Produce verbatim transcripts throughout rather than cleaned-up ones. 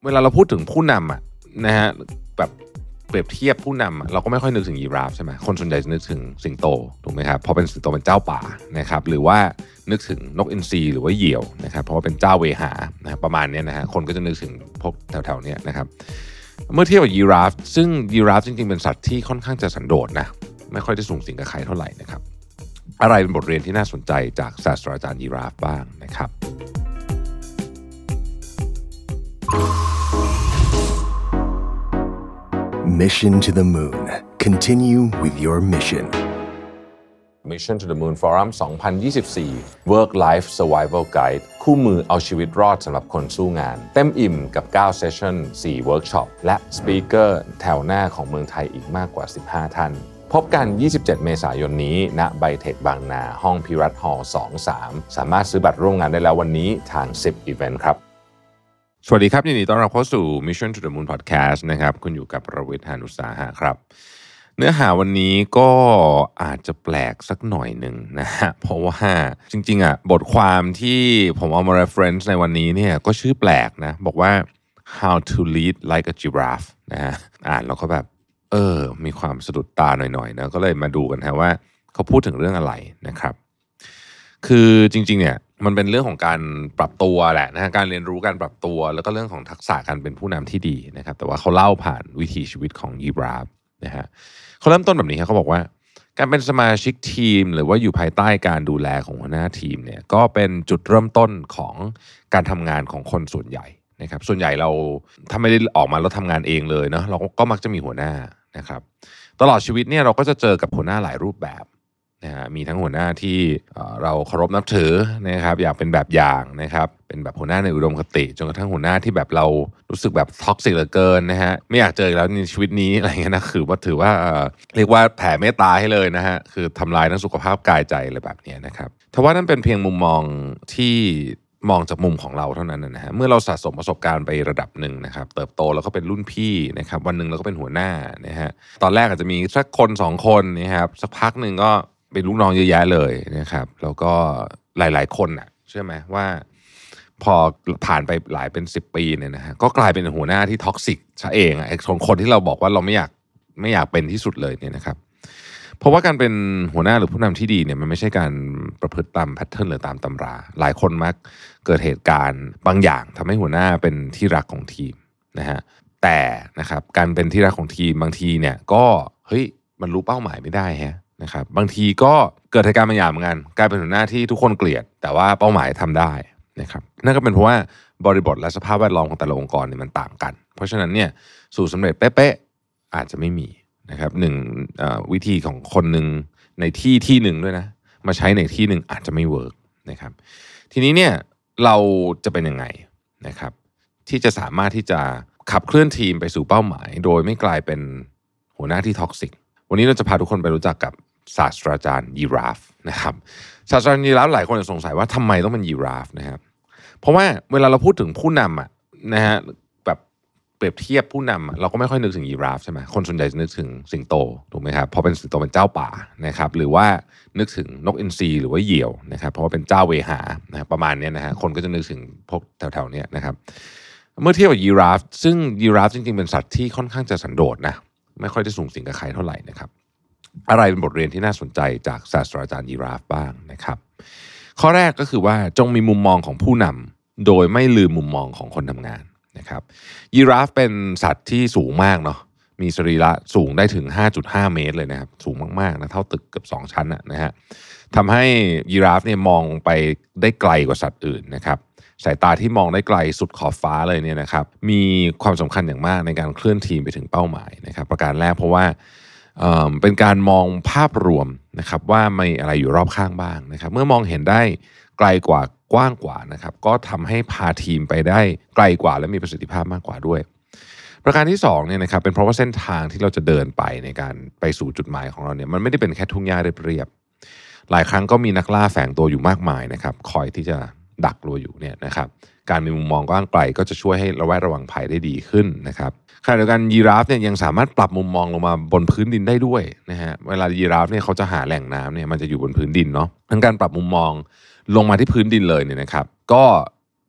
เวลาเราพูดถึงผู้นำอ่ะนะฮะแบบเปรียบเทียบผู้นำเราก็ไม่ค่อยนึกถึงยีราฟใช่ไหมคนส่วนใหญ่จะนึกถึงสิงโตถูกไหมครับเพราะเป็นสิงโตเป็นเจ้าป่านะครับหรือว่านึกถึงนกอินทรีหรือว่าเหยี่ยวนะครับเพราะว่าเป็นเจ้าเวหานะประมาณนี้นะฮะคนก็จะนึกถึงพวกแถวๆนี้นะครับเมื่อเทียบกับยีราฟซึ่งยีราฟจริงๆเป็นสัตว์ที่ค่อนข้างจะสันโดษนะไม่ค่อยได้สูงสิงกับใครเท่าไหร่นะครับอะไรเป็นบทเรียนที่น่าสนใจจากศาสตราจารย์ยีราฟบ้างนะครับ Mission to the Moon. Continue with your mission. Mission to the Moon Forum สองพันยี่สิบสี่ Work Life Survival Guide คู่มือเอาชีวิตรอดสำหรับคนสู้งานเต็มอิ่มกับเก้าเซสชั่น สี่เวิร์กช็อปและสปีกเกอร์แถวหน้าของเมืองไทยอีกมากกว่าสิบห้าท่านพบกันยี่สิบเจ็ดเมษายนนี้ณไบเทคบางนาห้องพิรัตน์ฮอลล์ สองสาม สามารถซื้อบัตรร่วมงานได้แล้ววันนี้ทาง สิบ Event ครับสวัสดีครับยินดีต้อนรับเข้าสู่ Mission to the Moon Podcast นะครับคุณอยู่กับประวิทย์ หาญอุตสาหะครับเนื้อหาวันนี้ก็อาจจะแปลกสักหน่อยหนึ่งนะฮะเพราะว่าจริงๆอ่ะบทความที่ผมเอามา reference ในวันนี้เนี่ยก็ชื่อแปลกนะบอกว่า how to lead like a giraffe นะฮะอ่านแล้วก็แบบเออมีความสะดุดตาหน่อยๆนะก็เลยมาดูกันฮะว่าเขาพูดถึงเรื่องอะไรนะครับคือจริงๆเนี่ยมันเป็นเรื่องของการปรับตัวแหละนะฮะการเรียนรู้การปรับตัวแล้วก็เรื่องของทักษะการเป็นผู้นำที่ดีนะครับแต่ว่าเขาเล่าผ่านวิถีชีวิตของยีราฟนะฮะเขาเริ่มต้นแบบนี้ครับเขาบอกว่าการเป็นสมาชิกทีมหรือว่าอยู่ภายใต้การดูแลของหัวหน้าทีมเนี่ยก็เป็นจุดเริ่มต้นของการทำงานของคนส่วนใหญ่นะครับส่วนใหญ่เราถ้าไม่ได้ออกมาเราทำงานเองเลยเนาะเราก็มักจะมีหัวหน้านะครับตลอดชีวิตเนี่ยเราก็จะเจอกับหัวหน้าหลายรูปแบบนะฮะมีทั้งหัวหน้าที่เราเคารพนับถือนะครับอยากเป็นแบบอย่างนะครับเป็นแบบหัวหน้าในอุดมคติจนกระทั่งหัวหน้าที่แบบเรารู้สึกแบบท็อกซิกเหลือเกินนะฮะไม่อยากเจอแล้วในชีวิตนี้อะไรเงี้ยนะคือว่าถือว่าเรียกว่าแผ่เมตตาให้เลยนะฮะคือทำลายทั้งสุขภาพกายใจอะไรแบบนี้นะครับแต่ว่านั่นเป็นเพียงมุมมองที่มองจากมุมของเราเท่านั้นนะฮะเมื่อเราสะสมประสบการณ์ไประดับหนึ่งนะครับเติบโตแล้วก็เป็นรุ่นพี่นะครับวันหนึ่งเราก็เป็นหัวหน้านะฮะตอนแรกอาจจะมีสักคนสองคนนะครับสักพักหนึ่งก็เป็นลูกน้องเยอะแยะเลยนะครับแล้วก็หลายๆคนน่ะเชื่อไหมว่าพอผ่านไปหลายเป็นสิบปีเนี่ยนะฮะก็กลายเป็นหัวหน้าที่ท็อกซิกซะเองไอ้คนคนที่เราบอกว่าเราไม่อยากไม่อยากเป็นที่สุดเลยเนี่ยนะครับเพราะว่าการเป็นหัวหน้าหรือผู้นำที่ดีเนี่ยมันไม่ใช่การประพฤติตามแพทเทิร์นหรือตามตำราหลายคนมักเกิดเหตุการณ์บางอย่างทำให้หัวหน้าเป็นที่รักของทีมนะฮะแต่นะครับการเป็นที่รักของทีมบางทีเนี่ยก็เฮ้ยมันรู้เป้าหมายไม่ได้ฮะนะครับบางทีก็เกิดเหตุการณ์บางอย่างเหมือนกันกลายเป็นหัวหน้าที่ทุกคนเกลียดแต่ว่าเป้าหมายทำได้นะครับนั่นก็เป็นเพราะว่าบริบทและสภาพแวดล้อมของแต่ละองค์กรเนี่ยมันต่างกันเพราะฉะนั้นเนี่ยสูตรสำเร็จเป๊ะๆอาจจะไม่มีนะครับหนึ่งวิธีของคนหนึ่งในที่ที่หนึ่งด้วยนะมาใช้ในที่หนึ่งอาจจะไม่เวิร์กนะครับทีนี้เนี่ยเราจะเป็นยังไงนะครับที่จะสามารถที่จะขับเคลื่อนทีมไปสู่เป้าหมายโดยไม่กลายเป็นหัวหน้าที่ท็อกซิกวันนี้เราจะพาทุกคนไปรู้จักกับศาสตราจารย์ยีราฟนะครับศาสตราจารย์ยีราฟหลายคนสงสัยว่าทำไมต้องเป็นยีราฟนะครับเพราะว่าเวลาเราพูดถึงผู้นำอ่ะนะฮะแบบเปรียบเทียบผู้นำเราก็ไม่ค่อยนึกถึงยีราฟใช่ไหมคนส่วนใหญ่จะนึกถึงสิงโตถูกไหมครับเพราะเป็นสิงโตเป็นเจ้าป่านะครับหรือว่านึกถึงนกอินทรีหรือว่าเหยี่ยวนะครับเพราะว่าเป็นเจ้าเวหานะประมาณนี้นะฮะคนก็จะนึกถึงพวกแถวๆนี้นะครับเมื่อเทียบกับยีราฟซึ่งยีราฟจริงๆเป็นสัตว์ที่ค่อนข้างจะสันโดษนะไม่ค่อยได้สูงสิงกับใครเท่าไหร่นะครับอะไรเป็นบทเรียนที่น่าสนใจจากศาสตราจารย์ยีราฟบ้างนะครับข้อแรกก็คือว่าจงมีมุมมองของผู้นำโดยไม่ลืมมุมมองของคนทำงานนะครับยีราฟเป็นสัตว์ที่สูงมากเนาะมีสรีระสูงได้ถึง ห้าจุดห้า เมตรเลยนะครับสูงมากๆนะเท่าตึกเกือบสองชั้นนะฮะทำให้ยีราฟเนี่ยมองไปได้ไกลกว่าสัตว์อื่นนะครับสายตาที่มองได้ไกลสุดขอบฟ้าเลยเนี่ยนะครับมีความสำคัญอย่างมากในการเคลื่อนทีมไปถึงเป้าหมายนะครับประการแรกเพราะว่าเอ่อเป็นการมองภาพรวมนะครับว่ามีอะไรอยู่รอบข้างบ้างนะครับเมื่อมองเห็นได้ไกลกว่ากว้างกว่านะครับก็ทำให้พาทีมไปได้ไกลกว่าและมีประสิทธิภาพมากกว่าด้วยประการที่สองเนี่ยนะครับเป็นเพราะว่าเส้นทางที่เราจะเดินไปในการไปสู่จุดหมายของเราเนี่ยมันไม่ได้เป็นแค่ทุ่งหญ้าเรียบๆหลายครั้งก็มีนักล่าแฝงตัวอยู่มากมายนะครับคอยที่จะดักเราอยู่เนี่ยนะครับการมีมุมมองกว้างไกลก็จะช่วยให้ระแวดระวังภัยได้ดีขึ้นนะครับขณะเดียวกันยีราฟเนี่ยยังสามารถปรับมุมมองลงมาบนพื้นดินได้ด้วยนะฮะเวลายีราฟเนี่ยเขาจะหาแหล่งน้ำเนี่ยมันจะอยู่บนพื้นดินเนาะทั้งการปรับมุมมองลงมาที่พื้นดินเลยเนี่ยนะครับก็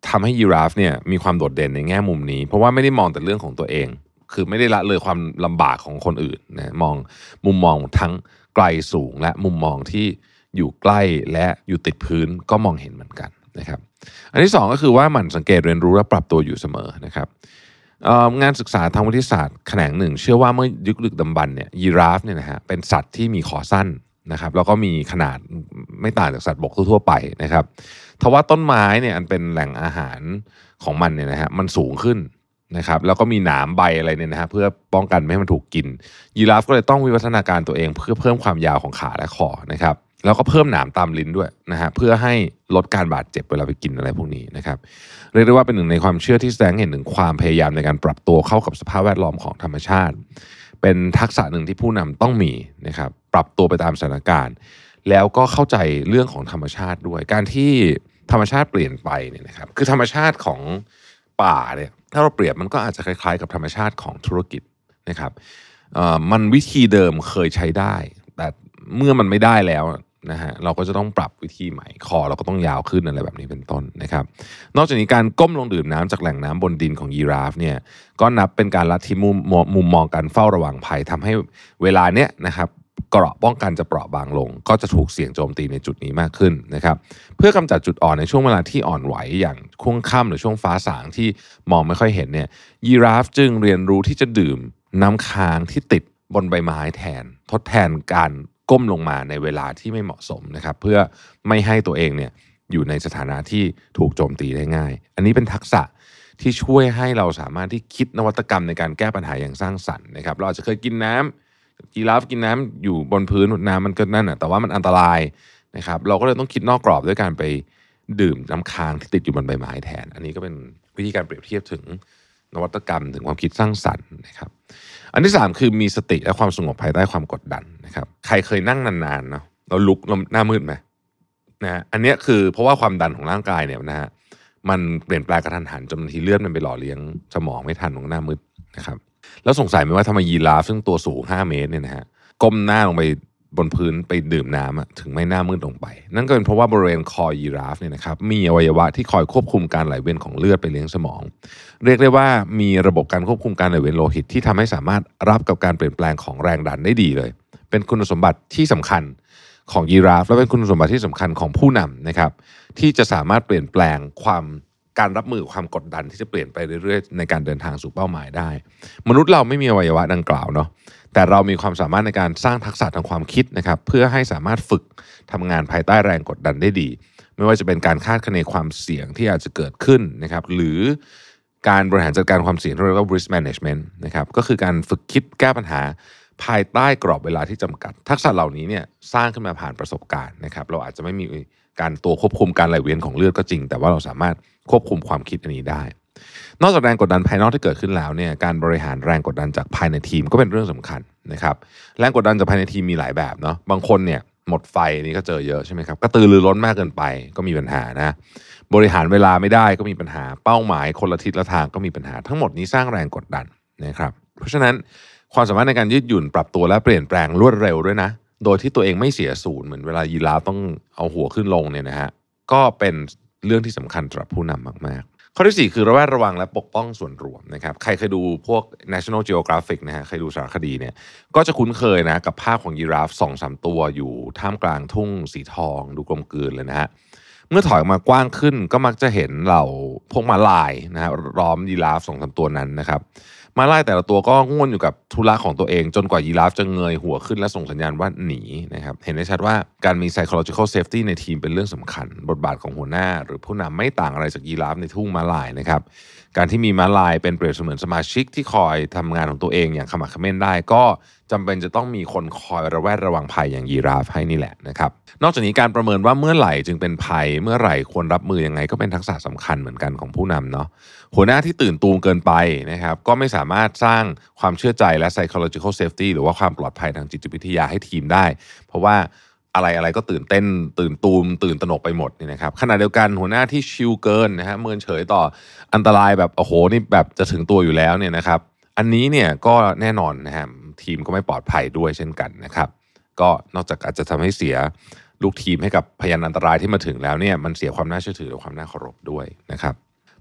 ทำให้ยีราฟเนี่ยมีความโดดเด่นในแง่มุมนี้เพราะว่าไม่ได้มองแต่เรื่องของตัวเองคือไม่ได้ละเลยความลำบากของคนอื่นนะมองมุมมองทั้งไกลสูงและมุมมองที่อยู่ใกล้และอยู่ติดพื้นก็มองเห็นเหมือนกันนะครับอันที่สองก็คือว่าหมั่นสังเกตเรียนรู้และปรับตัวอยู่เสมอนะครับงานศึกษาทางวิทยาศาสตร์แขนงหนึ่งเชื่อว่าเมื่อยุคดึกดำบรรพ์เนี่ยยีราฟเนี่ยนะฮะเป็นสัตว์ที่มีคอสั้นนะครับแล้วก็มีขนาดไม่ต่างจากสัตว์บกทั่วๆไปนะครับทว่าต้นไม้เนี่ยอันเป็นแหล่งอาหารของมันเนี่ยนะฮะมันสูงขึ้นนะครับแล้วก็มีหนามใบอะไรเนี่ยนะฮะเพื่อป้องกันไม่ให้มันถูกกินยีราฟก็เลยต้องวิวัฒนาการตัวเองเพื่อเพิ่มความยาวของขาและคอนะครับแล้วก็เพิ่มหนามตามลิ้นด้วยนะฮะเพื่อให้ลดการบาดเจ็บเวลาไปกินอะไรพวกนี้นะครับเรียกได้ว่าเป็นหนึ่งในความเชื่อที่แสดงเห็นถึงความพยายามในการปรับตัวเข้ากับสภาพแวดล้อมของธรรมชาติเป็นทักษะหนึ่งที่ผู้นำต้องมีนะครับปรับตัวไปตามสถานการณ์แล้วก็เข้าใจเรื่องของธรรมชาติด้วยการที่ธรรมชาติเปลี่ยนไปเนี่ยนะครับคือธรรมชาติของป่าเนี่ยถ้าเราเปรียบมันก็อาจจะคล้ายๆกับธรรมชาติของธุรกิจนะครับเอ่อมันวิธีเดิมเคยใช้ได้แต่เมื่อมันไม่ได้แล้วนะฮะเราก็จะต้องปรับวิธีใหม่คอเราก็ต้องยาวขึ้นอะไรแบบนี้เป็นต้นนะครับนอกจากนี้การก้มลงดื่มน้ำจากแหล่งน้ำบนดินของยีราฟเนี่ยก็นับเป็นการลัดที่มุมมุมมองการเฝ้าระวังภัยทำให้เวลาเนี้ยนะครับเกราะป้องกันจะเปราะบางลงก็จะถูกเสี่ยงโจมตีในจุดนี้มากขึ้นนะครับเพื่อกำจัดจุดอ่อนในช่วงเวลาที่อ่อนไหวอย่างช่วงค่ำหรือช่วงฟ้าสางที่มองไม่ค่อยเห็นเนี่ยยีราฟจึงเรียนรู้ที่จะดื่มน้ำค้างที่ติดบนใบไม้แทนทดแทนการก้มลงมาในเวลาที่ไม่เหมาะสมนะครับเพื่อไม่ให้ตัวเองเนี่ยอยู่ในสถานะที่ถูกโจมตีได้ง่ายอันนี้เป็นทักษะที่ช่วยให้เราสามารถที่คิดนวัตกรรมในการแก้ปัญหาอย่างสร้างสรรค์นะครับเราอาจจะเคยกินน้ำยีราฟกินน้ำอยู่บนพื้นน้ำมันก็นั่นแหะแต่ว่ามันอันตรายนะครับเราก็เลยต้องคิดนอกกรอบด้วยการไปดื่มน้ำค้างที่ติดอยู่บนใบไม้แทนอันนี้ก็เป็นวิธีการเปรียบเทียบถึงนวัตกรรมถึงความคิดสร้างสรรค์นะครับอันที่สามคือมีสติและความสงบภายใต้ความกดดันนะครับใครเคยนั่งนานๆเนาะเราลุกเราหน้ามืดไหมนะฮะอันนี้คือเพราะว่าความดันของร่างกายเนี่ยนะฮะมันเปลี่ยนแปลงกระทันหันจนบางทีเลือดมันไปหล่อเลี้ยงสมองไม่ทันของหน้ามืดนะครับแล้วสงสัยไหมว่าทำไมยีราฟซึ่งตัวสูงห้าเมตรเนี่ยนะฮะก้มหน้าลงไปบนพื้นไปดื่มน้ำถึงไม่หน้ามืดลงไปนั่นก็เป็นเพราะว่าบริเวณคอยีราฟเนี่ยนะครับมีอวัยวะที่คอยควบคุมการไหลเวียนของเลือดไปเลี้ยงสมองเรียกได้ว่ามีระบบการควบคุมการไหลเวียนโลหิตที่ทำให้สามารถรับกับการเปลี่ยนแปลงของแรงดันได้ดีเลยเป็นคุณสมบัติที่สำคัญของยีราฟและเป็นคุณสมบัติที่สำคัญของผู้นำนะครับที่จะสามารถเปลี่ยนแปลงความการรับมือความกดดันที่จะเปลี่ยนไปเรื่อยๆในการเดินทางสู่เป้าหมายได้มนุษย์เราไม่มีอวัยวะดังกล่าวเนาะแต่เรามีความสามารถในการสร้างทักษะทางความคิดนะครับเพื่อให้สามารถฝึกทำงานภายใต้แรงกดดันได้ดีไม่ว่าจะเป็นการคาดคะเนความเสี่ยงที่อาจจะเกิดขึ้นนะครับหรือการบริหารจัดการความเสี่ยงที่เรียกว่า risk management นะครับก็คือการฝึกคิดแก้ปัญหาภายใต้กรอบเวลาที่จำกัดทักษะเหล่านี้เนี่ยสร้างขึ้นมาผ่านประสบการณ์นะครับเราอาจจะไม่มีการตัวควบคุมการไหลเวียนของเลือดก็จริงแต่ว่าเราสามารถควบคุมความคิดอันนี้ได้นอกจากแรงกดดันภายนอกที่เกิดขึ้นแล้วเนี่ยการบริหารแรงกดดันจากภายในทีมก็เป็นเรื่องสำคัญนะครับแรงกดดันจากภายในทีมมีหลายแบบเนาะบางคนเนี่ยหมดไฟนี่ก็เจอเยอะใช่ไหมครับกระตือรือร้นมากเกินไปก็มีปัญหานะบริหารเวลาไม่ได้ก็มีปัญหาเป้าหมายคนละทิศละทางก็มีปัญหาทั้งหมดนี้สร้างแรงกดดันนะครับเพราะฉะนั้นความสามารถในการยืดหยุ่นปรับตัวและเปลี่ยนแปลงรวดเร็วด้วยนะโดยที่ตัวเองไม่เสียศูนย์เหมือนเวลายีราฟต้องเอาหัวขึ้นลงเนี่ยนะฮะก็เป็นเรื่องที่สำคัญสำหรับผู้นำมากๆข้อที่สี่คือระแวดระวังและปกป้องส่วนรวมนะครับใครเคยดูพวก National Geographic นะฮะเคยดูสารคดีเนี่ยก็จะคุ้นเคยนะกับภาพของยีราฟ สองถึงสาม ตัวอยู่ท่ามกลางทุ่งสีทองดูกลมกลืนเลยนะฮะเมื่อถอยออกมากว้างขึ้นก็มักจะเห็นเหล่าพวกม้าลายนะฮะล้อมยีราฟ สองถึงสาม ตัวนั้นนะครับม้าลายแต่ละตัวก็ง่วนอยู่กับธุระของตัวเองจนกว่ายีราฟจะเงยหัวขึ้นและส่งสัญญาณว่าหนีนะครับเห็นได้ชัดว่าการมี psychological safety ในทีมเป็นเรื่องสำคัญบทบาทของหัวหน้าหรือผู้นำไม่ต่างอะไรจากยีราฟในทุ่งม้าลายนะครับการที่มีม้าลายเป็นเปรียบเสมือนสมาชิกที่คอยทำงานของตัวเองอย่างขมักเขม้นได้ก็จำเป็นจะต้องมีคนคอยระแวดระวังภัยอย่างยีราฟให้นี่แหละนะครับนอกจากนี้การประเมินว่าเมื่อไหร่จึงเป็นภัยเมื่อไหร่ควรรับมือยังไงก็เป็นทักษะสำคัญเหมือนกันของผู้นำเนาะหัวหน้าที่ตื่นตูมเกินไปนะครับก็ไม่สามารถสร้างความเชื่อใจและ psychological safety หรือว่าความปลอดภัยทางจิตวิทยาให้ทีมได้เพราะว่าอะไรอะไรก็ตื่นเต้นตื่นตูมตื่นตระหนกไปหมดนี่นะครับขณะเดียวกันหัวหน้าที่ชิลเกินนะฮะเมินเฉยต่ออันตรายแบบโอ้โหนี่แบบจะถึงตัวอยู่แล้วเนี่ยนะครับอันนี้เนี่ยก็แน่นอนนะฮะทีมก็ไม่ปลอดภัยด้วยเช่นกันนะครับก็นอกจากอาจจะทำให้เสียลูกทีมให้กับพยานอันตรายที่มาถึงแล้วเนี่ยมันเสียความน่าเชื่อถือและความน่าเคารพด้วยนะครับ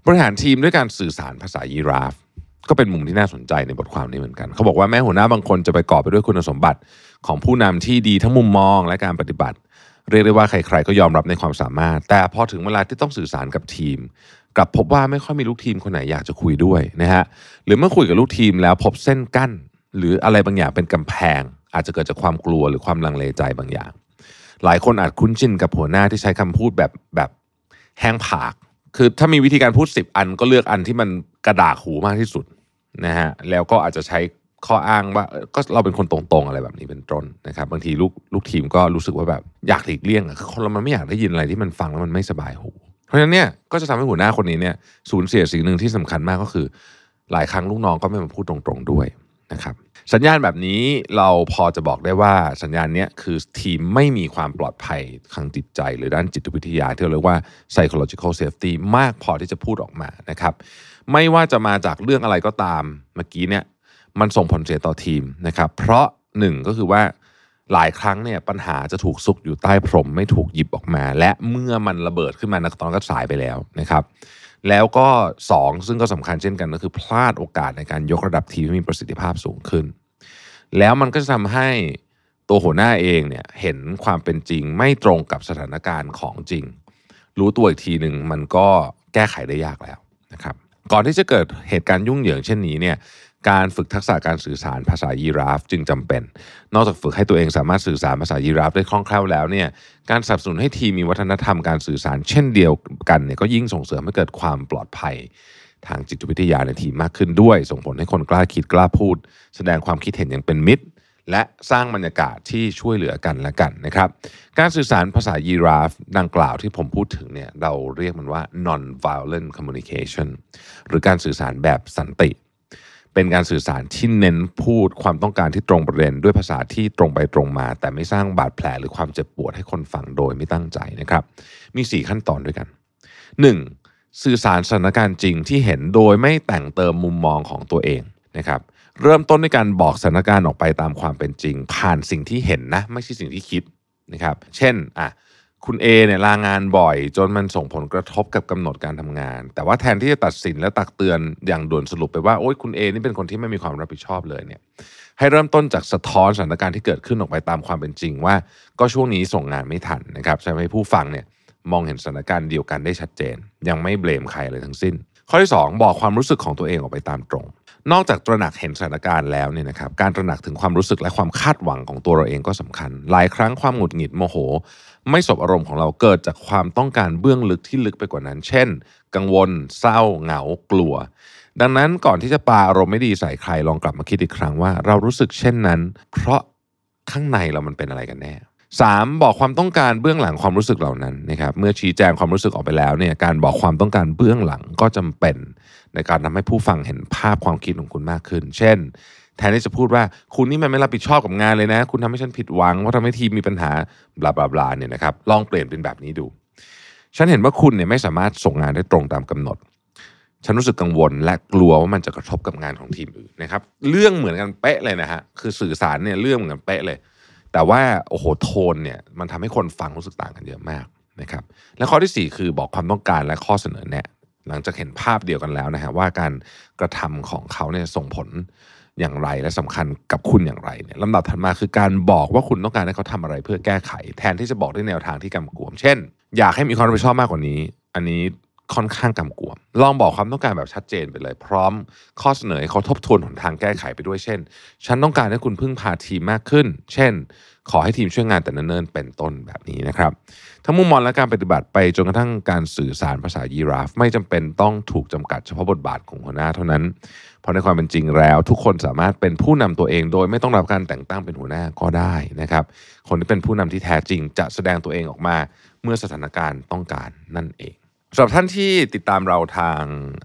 บริหารทีมด้วยการสื่อสารภาษายีราฟก็เป็นมุมที่น่าสนใจในบทความนี้เหมือนกันเขาบอกว่าแม้หัวหน้าบางคนจะประกอบไปด้วยคุณสมบัติของผู้นำที่ดีทั้งมุมมองและการปฏิบัติเรียกได้ว่าใครๆก็ยอมรับในความสามารถแต่พอถึงเวลาที่ต้องสื่อสารกับทีมกลับพบว่าไม่ค่อยมีลูกทีมคนไหนอยากจะคุยด้วยนะฮะหรือเมื่อคุยกับลูกทีมแล้วพบเส้นกั้นหรืออะไรบางอย่างเป็นกำแพงอาจจะเกิดจากความกลัวหรือความลังเลใจบางอย่างหลายคนอาจคุ้นชินกับหัวหน้าที่ใช้คำพูดแบบแบบแห้งผากคือถ้ามีวิธีการพูดสิบอันก็เลือกอันที่มันกระดากหูมากที่สุดนะฮะแล้วก็อาจจะใช้ข้ออ้างว่าก็เราเป็นคนตรงๆอะไรแบบนี้เป็นต้นนะครับบางทีลูกลูกทีมก็รู้สึกว่าแบบอยากหลีกเลี่ยงคือคนเรามันไม่อยากได้ยินอะไรที่มันฟังแล้วมันไม่สบายหูเพราะฉะนั้นเนี่ยก็จะทำให้หัวหน้าคนนี้เนี่ยสูญเสียสิ่งหนึ่งที่สำคัญมากก็คือหลายครั้งลูกน้องก็ไม่มาพูดตรงๆด้วยนะครับสัญญาณแบบนี้เราพอจะบอกได้ว่าสัญญาณนี้คือทีมไม่มีความปลอดภัยทางจิตใจหรือด้านจิตวิทยาที่เราเรียกว่า psychological safety มากพอที่จะพูดออกมานะครับไม่ว่าจะมาจากเรื่องอะไรก็ตามเมื่อกี้เนี่ยมันส่งผลเสียต่อทีมนะครับเพราะหนึ่งก็คือว่าหลายครั้งเนี่ยปัญหาจะถูกซุกอยู่ใต้พรมไม่ถูกหยิบออกมาและเมื่อมันระเบิดขึ้นมาตอนก็สายไปแล้วนะครับแล้วก็สองซึ่งก็สำคัญเช่นกันก็คือพลาดโอกาสในการยกระดับทีมให้มีประสิทธิภาพสูงขึ้นแล้วมันก็จะทำให้ตัวหัวหน้าเองเนี่ยเห็นความเป็นจริงไม่ตรงกับสถานการณ์ของจริงรู้ตัวอีกทีหนึ่งมันก็แก้ไขได้ยากแล้วนะครับก่อนที่จะเกิดเหตุการณ์ยุ่งเหยิงเช่นนี้เนี่ยการฝึกทักษะการสื่อสารภาษายีราฟจึงจำเป็นนอกจากฝึกให้ตัวเองสามารถสื่อสารภาษายีราฟได้คล่องแคล่วแล้วเนี่ยการสนับสนุนให้ทีมมีวัฒนธรรมการสื่อสารเช่นเดียวกันเนี่ยก็ยิ่งส่งเสริมให้เกิดความปลอดภัยทางจิตวิทยาในทีมมากขึ้นด้วยส่งผลให้คนกล้าคิดกล้าพูดแสดงความคิดเห็นอย่างเป็นมิตรและสร้างบรรยากาศที่ช่วยเหลือกันและกันนะครับการสื่อสารภาษายีราฟดังกล่าวที่ผมพูดถึงเนี่ยเราเรียกมันว่า non-violent communication หรือการสื่อสารแบบสันติเป็นการสื่อสารที่เน้นพูดความต้องการที่ตรงประเด็นด้วยภาษาที่ตรงไปตรงมาแต่ไม่สร้างบาดแผลหรือความเจ็บปวดให้คนฟังโดยไม่ตั้งใจนะครับมีสี่ขั้นตอนด้วยกัน หนึ่ง. สื่อสารสถานการณ์จริงที่เห็นโดยไม่แต่งเติมมุมมองของตัวเองนะครับเริ่มต้นด้วยการบอกสถานการณ์ออกไปตามความเป็นจริงผ่านสิ่งที่เห็นนะไม่ใช่สิ่งที่คิดนะครับเช่นอ่ะคุณ A เนี่ยลางานบ่อยจนมันส่งผลกระทบกับกำหนดการทำงานแต่ว่าแทนที่จะตัดสินและตักเตือนอย่างด่วนสรุปไปว่าโอ๊ยคุณ A นี่เป็นคนที่ไม่มีความรับผิดชอบเลยเนี่ยให้เริ่มต้นจากสะท้อนสถานการณ์ที่เกิดขึ้นออกไปตามความเป็นจริงว่าก็ช่วงนี้ส่งงานไม่ทันนะครับใช่ไหมผู้ฟังเนี่ยมองเห็นสถานการณ์เดียวกันได้ชัดเจนยังไม่เบลมใครเลยทั้งสิ้นข้อที่สองบอกความรู้สึกของตัวเองออกไปตามตรงนอกจากตระหนักเห็นสถานการณ์แล้วเนี่ยนะครับการตระหนักถึงความรู้สึกและความคาดหวังของตัวเราเองก็สำคัญหลายครั้งความหงุดหงิดโมโหไม่สบอารมณ์ของเราเกิดจากความต้องการเบื้องลึกที่ลึกไปกว่านั้นเช่นกังวลเศร้าเหงากลัวดังนั้นก่อนที่จะปาอารมณ์ไม่ดีใส่ใครลองกลับมาคิดอีกครั้งว่าเรารู้สึกเช่นนั้นเพราะข้างในเรามันเป็นอะไรกันแน่สามบอกความต้องการเบื้องหลังความรู้สึกเหล่านั้นนะครับเมื่อชี้แจงความรู้สึกออกไปแล้วเนี่ยการบอกความต้องการเบื้องหลังก็จำเป็นในการทำให้ผู้ฟังเห็นภาพความคิดของคุณมากขึ้นเช่นแทนที่จะพูดว่าคุณนี่มันไม่รับผิดชอบกับงานเลยนะคุณทำให้ฉันผิดหวังว่าทำให้ทีมมีปัญหาบลาบลาบลาเนี่ยนะครับลองเปลี่ยนเป็นแบบนี้ดูฉันเห็นว่าคุณเนี่ยไม่สามารถส่งงานได้ตรงตามกำหนดฉันรู้สึกกังวลและกลัวว่ามันจะกระทบกับงานของทีมอื่นนะครับเรื่องเหมือนกันเป๊ะเลยนะฮะคือสื่อสารเนี่ยเรื่องเหมือนกันเป๊ะเลยแต่ว่าโอ้โหโทนเนี่ยมันทำให้คนฟังรู้สึกต่างกันเยอะมากนะครับและข้อที่สี่คือบอกความต้องการและข้อเสนอแนะหลังจากเห็นภาพเดียวกันแล้วนะฮะว่าการกระทำของเขาเนี่ยส่งผลอย่างไรและสำคัญกับคุณอย่างไรเนี่ยลำดับถัดมาคือการบอกว่าคุณต้องการให้เขาทำอะไรเพื่อแก้ไขแทนที่จะบอกด้วยแนวทางที่กำกวมเช่นอยากให้มีความรับผิดชอบมากกว่านี้อันนี้ค่อนข้างกำกวมลองบอกความต้องการแบบชัดเจนไปเลยพร้อมข้อเสนอให้เขาทบทวนหนทางแก้ไขไปด้วยเช่นฉันต้องการให้คุณพึ่งพาทีมมากขึ้นเช่นขอให้ทีมช่วยงานแต่เนิ่นๆเป็นต้นแบบนี้นะครับทั้งมุมมองและการปฏิบัติไปจนกระทั่งการสื่อสารภาษายีราฟไม่จำเป็นต้องถูกจำกัดเฉพาะบทบาทของหัวหน้าเท่านั้นเพราะในความเป็นจริงแล้วทุกคนสามารถเป็นผู้นำตัวเองโดยไม่ต้องรับการแต่งตั้งเป็นหัวหน้าก็ได้นะครับคนที่เป็นผู้นำที่แท้จริงจะแสดงตัวเองออกมาเมื่อสถานการณ์ต้องการนั่นเองสำหรับท่านที่ติดตามเราทาง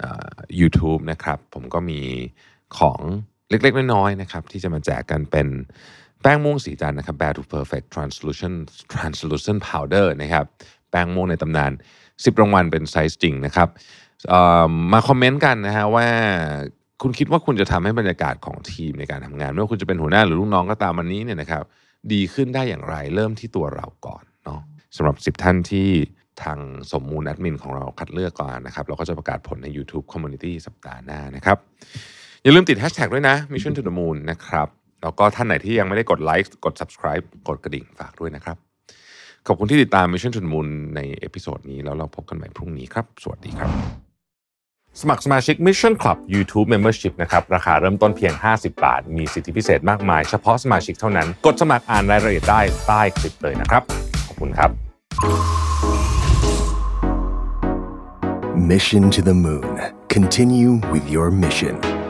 YouTube นะครับผมก็มีของเล็กๆน้อยๆนะครับที่จะมาแจกกันเป็นแป้งม่วงสีจันทร์นะครับ Bare to Perfect Translucent Translucent Powder นะครับแป้งม่วงในตำนานสิบรางวัลเป็นไซส์จริงนะครับมาคอมเมนต์กันนะฮะว่าคุณคิดว่าคุณจะทำให้บรรยากาศของทีมในการทำงานไม่ว่าคุณจะเป็นหัวหน้าหรือลูกน้องก็ตามวันนี้เนี่ยนะครับดีขึ้นได้อย่างไรเริ่มที่ตัวเราก่อนเนาะสำหรับสิบท่านที่ทางสมมูลแอดมินของเราคัดเลือกก่อนนะครับเราก็จะประกาศผลใน YouTube Community สัปดาห์หน้านะครับอย่าลืมติดแฮชแท็กด้วยนะ Mission to the Moon นะครับแล้วก็ท่านไหนที่ยังไม่ได้กดไลค์กด Subscribe กดกระดิ่งฝากด้วยนะครับขอบคุณที่ติดตาม Mission to the Moon ในเอพิโซดนี้แล้วเราพบกันใหม่พรุ่งนี้ครับสวัสดีครับสมัครสมาชิก Mission Club YouTube Membership นะครับราคาเริ่มต้นเพียงห้าสิบบาทมีสิทธิพิเศษมากมายเฉพาะสมาชิกเท่านั้นกดสมัครอ่านรายละเอียดได้ใต้คลิปเลยนะครับขอบคุณครับ Mission to the Moon. Continue with your mission.